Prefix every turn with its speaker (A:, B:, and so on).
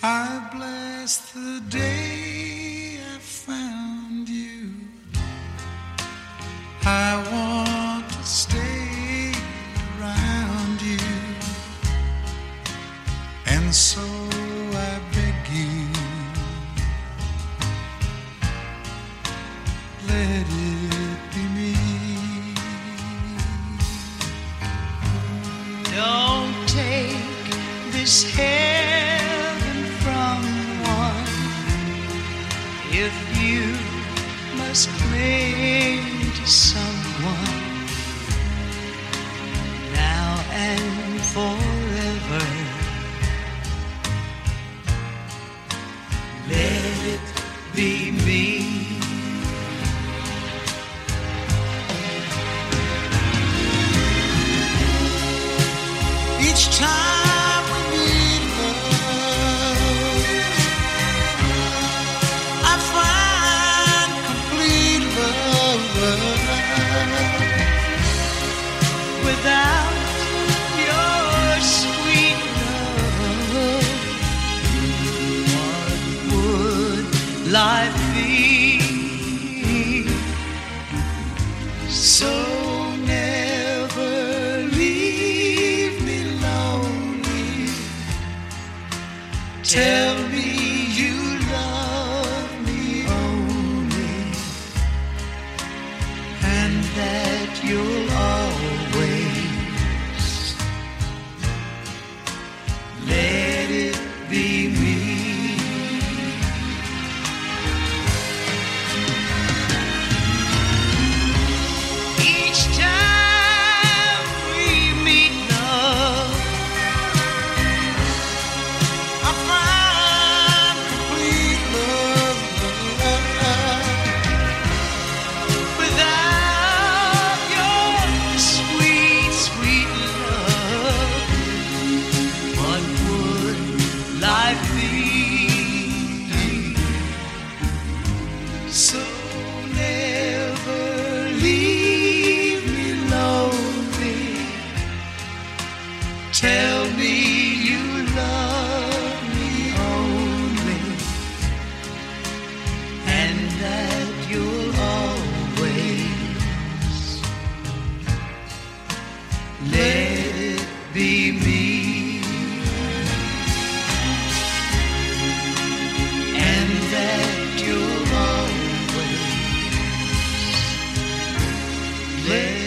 A: I bless the day I found you. I want to stay around you, and so I beg you, let it be me.
B: Don't take this heaven from one if you must cling to someone now and forever. Let it be me.
A: Each time we meet, love, I find complete love.
B: Without your sweet love, what would life be? So never leave me lonely. Tell me you love me only, and that you'll always let it be me. Each time we meet, love,
A: I find complete love.
B: without your sweet, sweet love, what would life be? So never leave me lonely. Tell me you love me only, and that you'll always let it be me, and that you'll always let